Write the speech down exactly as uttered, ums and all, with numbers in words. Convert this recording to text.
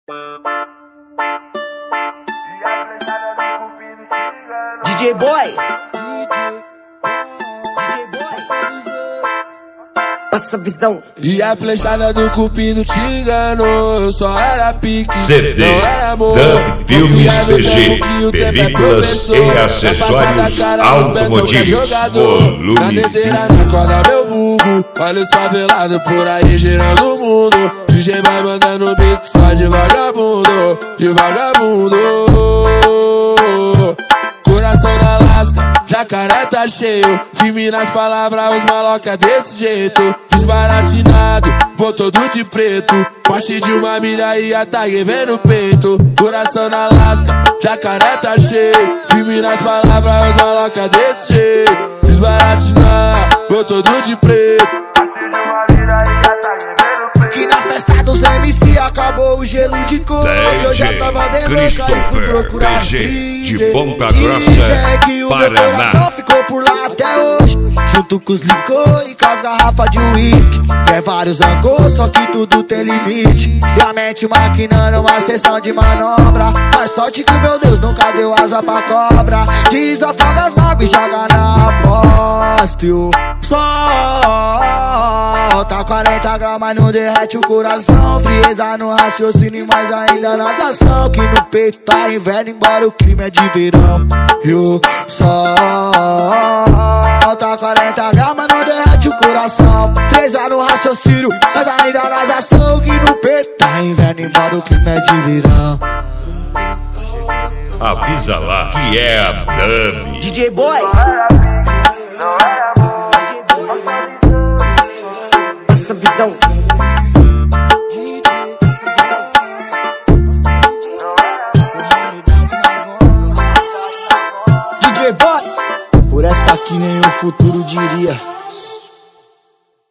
D J Boy, passa a visão. E a flechada do cupido te enganou. Eu só era pique, C D, não era amor. Dub Filmes P G, películas e acessórios automotivos. Volume cinco. Acorda meu vulgo, olha os favelados por aí girando o mundo. D J vai mandando beat só de vagabundo, de vagabundo. Coração na lasca, jacaré tá cheio. Firme nas palavras, os maloca desse jeito. Desbaratinado, vou todo de preto. Poste de uma milha e a tag vem no peito. Coração na lasca, jacaré tá cheio. Firme nas palavras, os maloca desse jeito. Desbaratinado, vou todo de preto. Poste de uma milha e a tag vem no peito. Que na festa dos M C acabou o gelo de cor. Que eu já tava bem louca e fui procurar P G de freezer. Ponta Dizem Grossa, que o meu coração Paraná. ficou por lá até hoje, junto com os licor e com as garrafas de uísque. É vários angos, só que tudo tem limite. E a mente maquinando uma sessão de manobra. Mas sorte que meu Deus nunca deu asa pra cobra. Desafoga as mágoas e joga na aposta. E o sol tá quarenta gramas, não derrete o coração. Frieza no raciocínio, mas ainda na ação. Que no peito tá inverno, embora o clima é de verão. E o sol tá quarenta gramas, não derrete o coração. Frieza no raciocínio, mas ainda nas ação. Que no peito tá inverno, embora o clima é de verão. Avisa lá que é a Dub. D J Boy, passa a visão. D J Boy, por essa aqui nem o futuro diria.